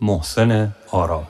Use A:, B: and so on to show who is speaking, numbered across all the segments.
A: محسن آرا.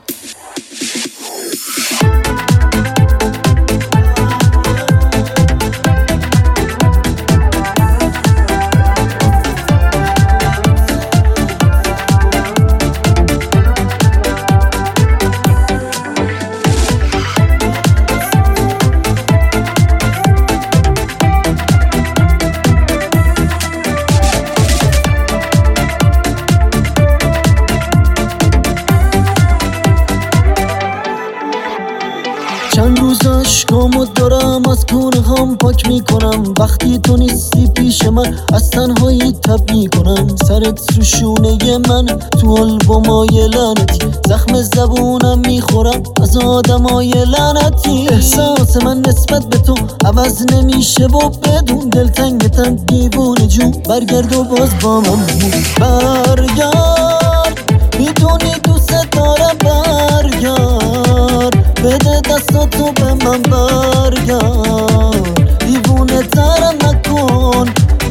B: چند روز عشقامو دارم از کونه هم پاک میکنم. وقتی تو نیستی پیش من از تنهایی تب میکنم. سرت رو شونه من تو آلبومای لعنتی، زخم زبونم میخورم از آدمای لعنتی. احساس من نسبت به تو عوض نمیشه و بدون دلتنگتم دیوونه جون. برگرد و باز با من برگرد، میدونی دوست دارم. برگرد بده دستاتو به من، برگرد دیوونه ترم نکن.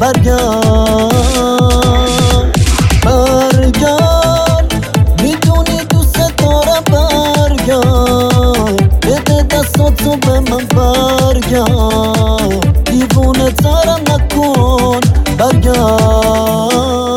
B: برگرد میدونی دوست دارم. برگرد بده دستاتو به من، برگرد دیوونه ترم نکن. برگرد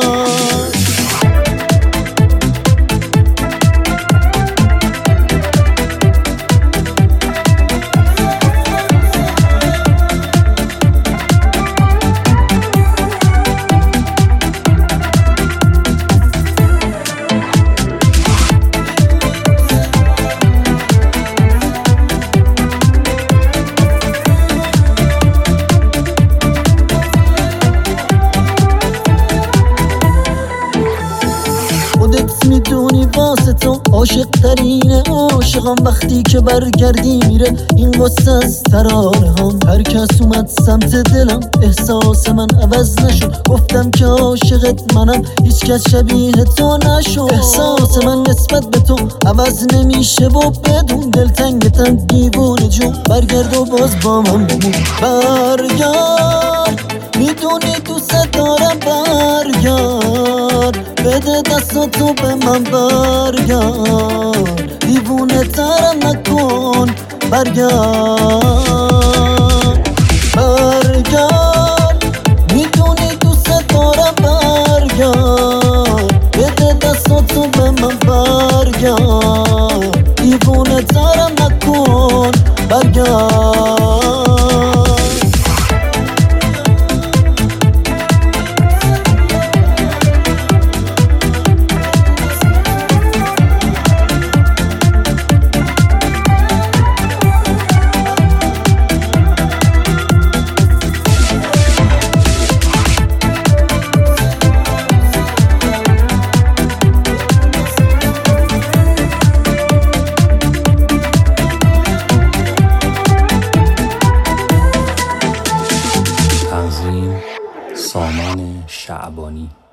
B: میدونی واسه تو عاشق ترین عاشقم. وقتی که برگردی میره این قصه از ترانه هم. هر کس اومد سمت دلم احساس من عوض نشد. گفتم که عاشقت منم هیچ کس شبیه تو نشد. احساس من نسبت به تو عوض نمیشه و بدون دلتنگتم دیوونه جون. برگرد و باز با من بمون. برگرد میدونی دوست دارم. برگرد بده دستاتو به من، برگرد دیوونه ترم نکن. برگرد میدونی دوست دارم. برگرد بده دستاتو به من، برگرد دیوونه ترم نکن. برگرد
A: سامان شعبانی.